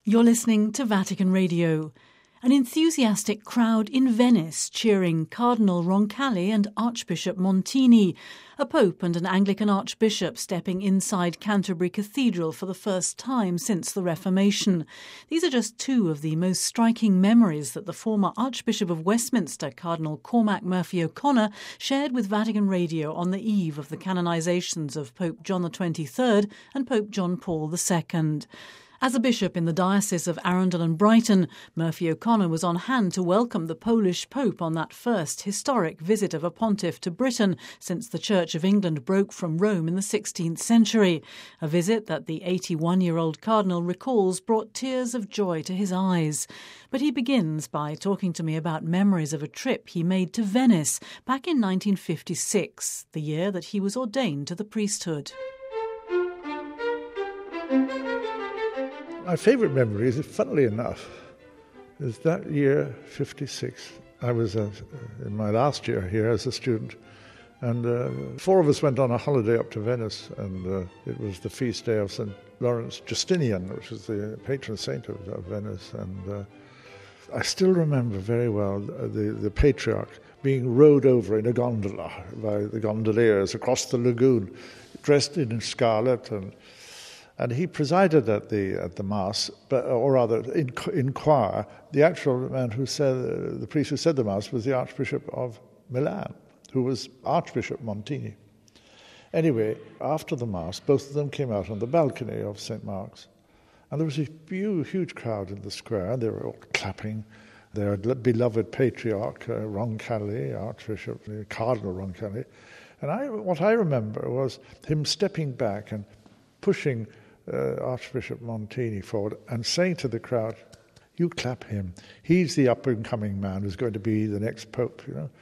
You're listening to Vatican Radio. An enthusiastic crowd in Venice cheering Cardinal Roncalli and Archbishop Montini, a pope and an Anglican archbishop stepping inside Canterbury Cathedral for the first time since the Reformation. These are just two of the most striking memories that the former Archbishop of Westminster, Cardinal Cormac Murphy O'Connor, shared with Vatican Radio on the eve of the canonizations of Pope John XXIII and Pope John Paul II. As a bishop in the Diocese of Arundel and Brighton, Murphy O'Connor was on hand to welcome the Polish Pope on that first historic visit of a pontiff to Britain since the Church of England broke from Rome in the 16th century. A visit that the 81-year-old cardinal recalls brought tears of joy to his eyes. But he begins by talking to me about memories of a trip he made to Venice back in 1956, the year that he was ordained to the priesthood. My favourite memory is, funnily enough, is that year, 56. I was in my last year here as a student, and four of us went on a holiday up to Venice, and it was the feast day of St. Lawrence Justinian, which is the patron saint of Venice. And I still remember very well the patriarch being rowed over in a gondola by the gondoliers across the lagoon, dressed in scarlet, and he presided at the mass, or rather in choir. The actual man who said, the priest who said the mass, was the Archbishop of Milan, who was Archbishop Montini. Anyway, after the mass, both of them came out on the balcony of St. Mark's, and there was a huge crowd in the square, and they were all clapping their beloved patriarch, Roncalli, Archbishop, Cardinal Roncalli. And what I remember was him stepping back and pushing Archbishop Montini forward and saying to the crowd, "You clap him. He's the up-and-coming man who's going to be the next pope."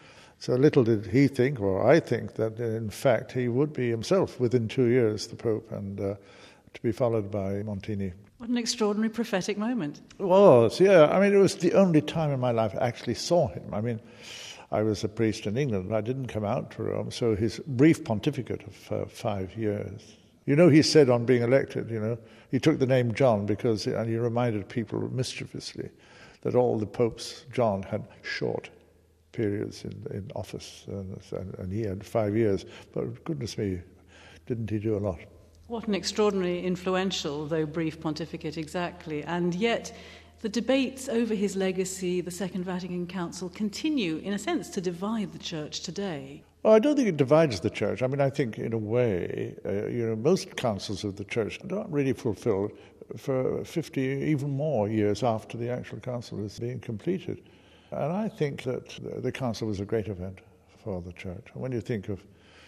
So little did he think, or I think, that in fact he would be himself within 2 years the pope, and to be followed by Montini. What an extraordinary prophetic moment. It was, yeah. I mean, it was the only time in my life I actually saw him. I mean, I was a priest in England, and I didn't come out to Rome, so his brief pontificate of 5 years. He said on being elected, he took the name John and he reminded people mischievously that all the popes, John, had short periods in office, and he had 5 years. But goodness me, didn't he do a lot? What an extraordinarily influential, though brief, pontificate, exactly. And yet the debates over his legacy, the Second Vatican Council, continue, in a sense, to divide the Church today. Well, I don't think it divides the Church. I mean, I think in a way, most councils of the Church don't really fulfill for 50, even more years after the actual council is being completed. And I think that the council was a great event for the Church. When you think of,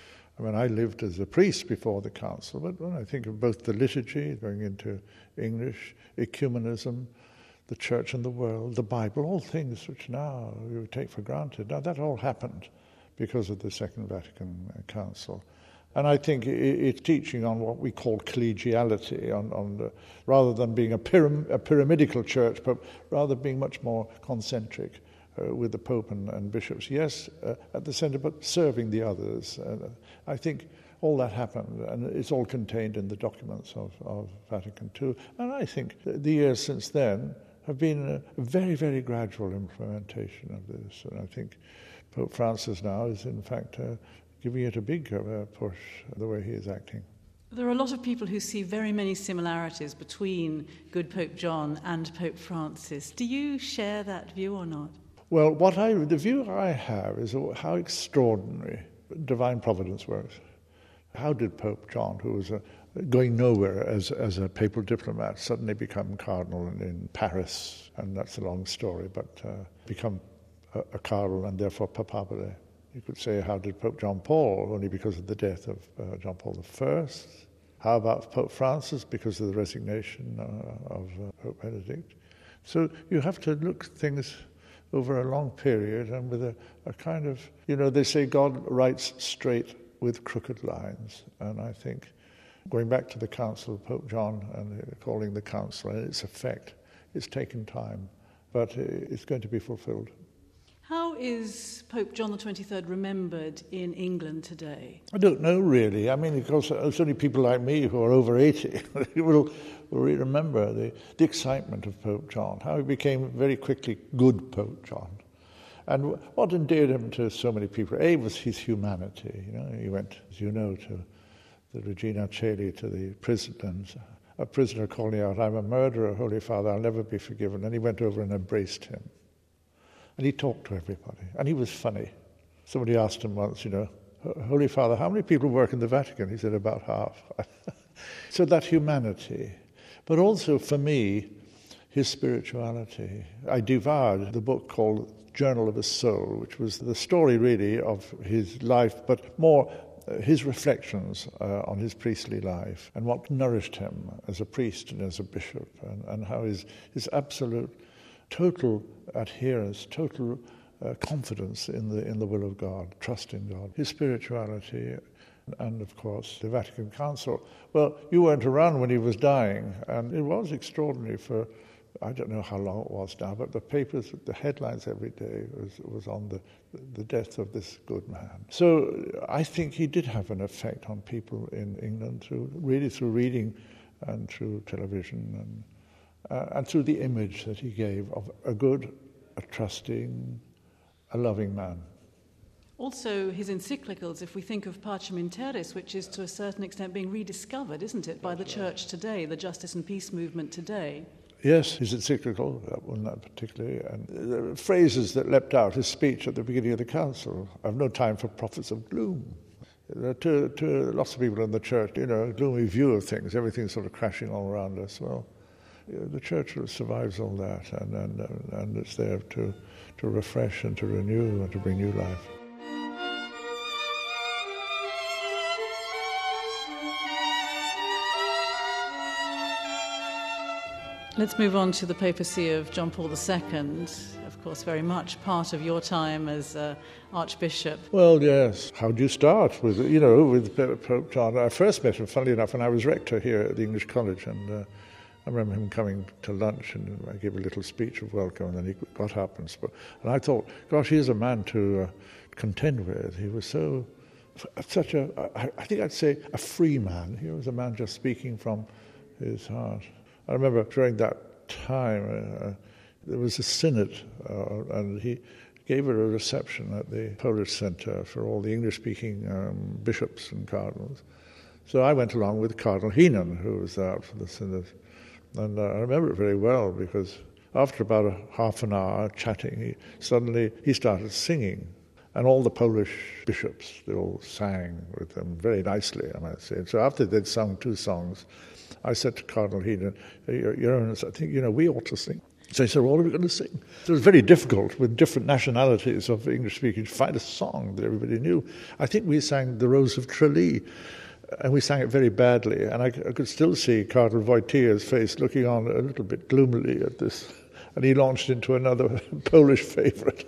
I lived as a priest before the council, but when I think of both the liturgy, going into English, ecumenism, the Church and the world, the Bible, all things which now we would take for granted. Now, that all happened because of the Second Vatican Council. And I think it's teaching on what we call collegiality, rather than being a pyramidical church, but rather being much more concentric with the Pope and bishops. Yes, at the centre, but serving the others. I think all that happened, and it's all contained in the documents of Vatican II. And I think the years since then have been a very, very gradual implementation of this. And I think Pope Francis now is, in fact, giving it a big push, the way he is acting. There are a lot of people who see very many similarities between good Pope John and Pope Francis. Do you share that view or not? Well, the view I have is how extraordinary divine providence works. How did Pope John, who was going nowhere as a papal diplomat, suddenly become cardinal in Paris? And that's a long story, but become a cardinal and therefore papabile. You could say, how did Pope John Paul, only because of the death of John Paul I? How about Pope Francis, because of the resignation of Pope Benedict? So you have to look at things over a long period and with a kind of, they say God writes straight with crooked lines. And I think going back to the Council of Pope John and calling the Council and its effect, it's taken time, but it's going to be fulfilled. How is Pope John XXIII remembered in England today? I don't know, really. I mean, of course, it's only people like me who are over 80 who will we remember the excitement of Pope John, how he became very quickly good Pope John. And what endeared him to so many people, A, was his humanity. He went, as you know, to the Regina Coeli, to the prison, and a prisoner calling out, "I'm a murderer, Holy Father, I'll never be forgiven." And he went over and embraced him. And he talked to everybody. And he was funny. Somebody asked him once, "Holy Father, how many people work in the Vatican?" He said, "About half." So that humanity. But also, for me, his spirituality. I devoured the book called Journal of a Soul, which was the story, really, of his life, but more his reflections on his priestly life and what nourished him as a priest and as a bishop, and how his absolute, total adherence, total confidence in the will of God, trust in God, his spirituality, and of course the Vatican Council. Well, you weren't around when he was dying, and it was extraordinary for, I don't know how long it was now, but the papers, the headlines every day was on the death of this good man. So I think he did have an effect on people in England through reading and through television and through the image that he gave of a good, a trusting, a loving man. Also, his encyclicals, if we think of Pacem in Terris, which is to a certain extent being rediscovered, isn't it, by the Church today, the Justice and Peace movement today. Yes, his encyclical, that one not particularly, and the phrases that leapt out, his speech at the beginning of the council, "I've no time for prophets of gloom." To lots of people in the church, a gloomy view of things, everything's sort of crashing all around us. Well, the church survives all that, and it's there to refresh and to renew and to bring new life. Let's move on to the papacy of John Paul II, of course very much part of your time as Archbishop. Well, yes. How do you start with Pope John? I first met him, funnily enough, when I was rector here at the English College, and I remember him coming to lunch, and I gave a little speech of welcome, and then he got up and spoke. And I thought, gosh, he's a man to contend with. He was such I think I'd say a free man. He was a man just speaking from his heart. I remember during that time there was a synod, and he gave a reception at the Polish Centre for all the English-speaking bishops and cardinals. So I went along with Cardinal Heenan, who was out for the synod. And I remember it very well because after about a half an hour chatting, he started singing. And all the Polish bishops, they all sang with him very nicely, I might say. So after they'd sung 2 songs, I said to Cardinal Heenan, Your Honour, I think, we ought to sing. So he said, what are we going to sing? So it was very difficult with different nationalities of English-speaking to find a song that everybody knew. I think we sang The Rose of Tralee, and we sang it very badly. And I could still see Cardinal Wojtyła's face looking on a little bit gloomily at this. And he launched into another Polish favourite.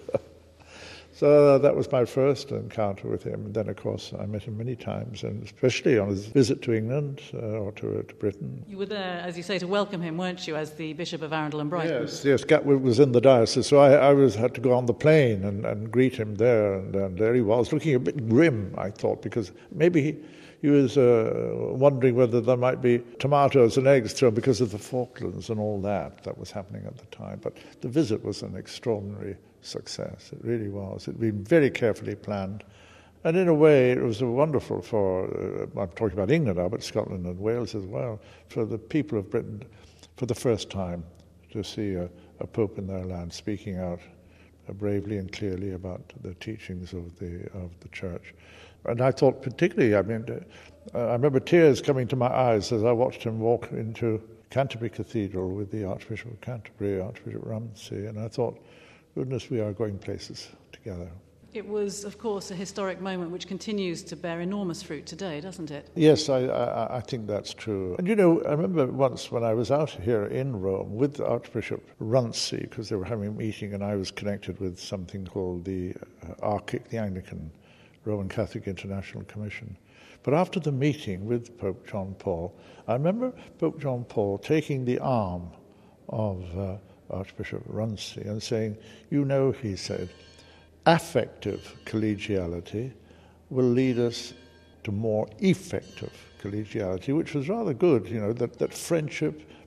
So that was my first encounter with him. And then, of course, I met him many times, and especially on his visit to England or to Britain. You were there, as you say, to welcome him, weren't you, as the Bishop of Arundel and Brighton? Yes, Gatwick was in the diocese, so I had to go on the plane and greet him there. And there he was, looking a bit grim, I thought, because maybe he was wondering whether there might be tomatoes and eggs thrown because of the Falklands and all that was happening at the time. But the visit was an extraordinary success. It really was. It had been very carefully planned. And in a way, it was wonderful for, I'm talking about England now, but Scotland and Wales as well, for the people of Britain, for the first time, to see a pope in their land speaking out bravely and clearly about the teachings of the Church. And I thought particularly, I remember tears coming to my eyes as I watched him walk into Canterbury Cathedral with the Archbishop of Canterbury, Archbishop Rumsey, and I thought, goodness, we are going places together. It was, of course, a historic moment which continues to bear enormous fruit today, doesn't it? Yes, I think that's true. And I remember once when I was out here in Rome with Archbishop Rumsey, because they were having a meeting, and I was connected with something called the ARCIC, the Anglican Roman Catholic International Commission. But after the meeting with Pope John Paul, I remember Pope John Paul taking the arm of Archbishop Rumsey and saying, he said, affective collegiality will lead us to more effective collegiality, which was rather good, that friendship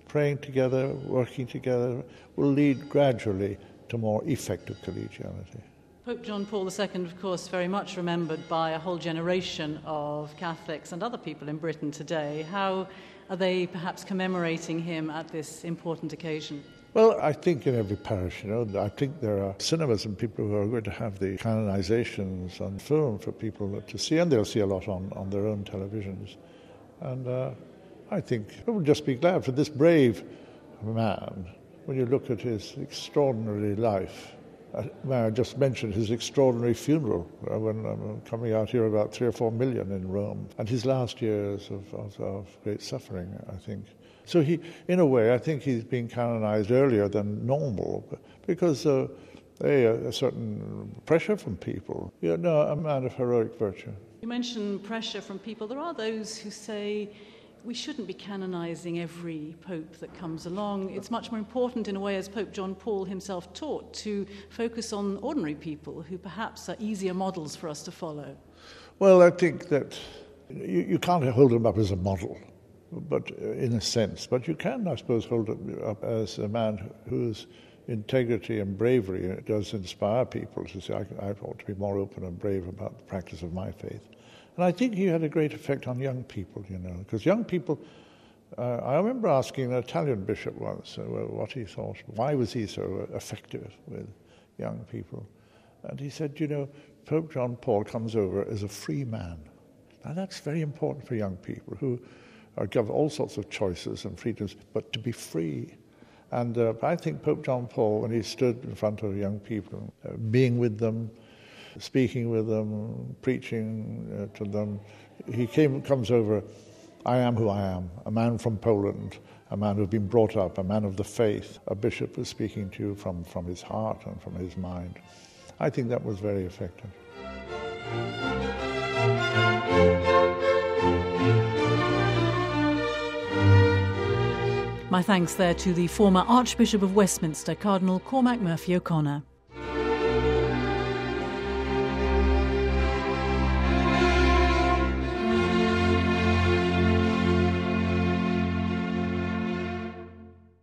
praying together, working together, will lead gradually to more effective collegiality. Pope John Paul II, of course, very much remembered by a whole generation of Catholics and other people in Britain today. How are they perhaps commemorating him at this important occasion? Well, I think in every parish, I think there are cinemas and people who are going to have the canonizations on film for people to see, and they'll see a lot on their own televisions. And I think I would just be glad for this brave man, when you look at his extraordinary life. I just mentioned his extraordinary funeral when I'm coming out here about 3 or 4 million in Rome, and his last years of great suffering, I think. So he, in a way, I think he's being canonized earlier than normal because a certain pressure from people. A man of heroic virtue. You mentioned pressure from people. There are those who say we shouldn't be canonizing every pope that comes along. It's much more important, in a way, as Pope John Paul himself taught, to focus on ordinary people who perhaps are easier models for us to follow. Well, I think that you can't hold him up as a model, but in a sense. But you can, I suppose, hold him up as a man whose integrity and bravery does inspire people to say, I ought to be more open and brave about the practice of my faith. And I think he had a great effect on young people, because young people, I remember asking an Italian bishop once what he thought, why was he so effective with young people? And he said, Pope John Paul comes over as a free man. Now that's very important for young people who are given all sorts of choices and freedoms, but to be free. And I think Pope John Paul, when he stood in front of young people, being with them, speaking with them, preaching to them, he comes over, I am who I am, a man from Poland, a man who's been brought up, a man of the faith. A bishop was speaking to you from his heart and from his mind. I think that was very effective. My thanks there to the former Archbishop of Westminster, Cardinal Cormac Murphy O'Connor.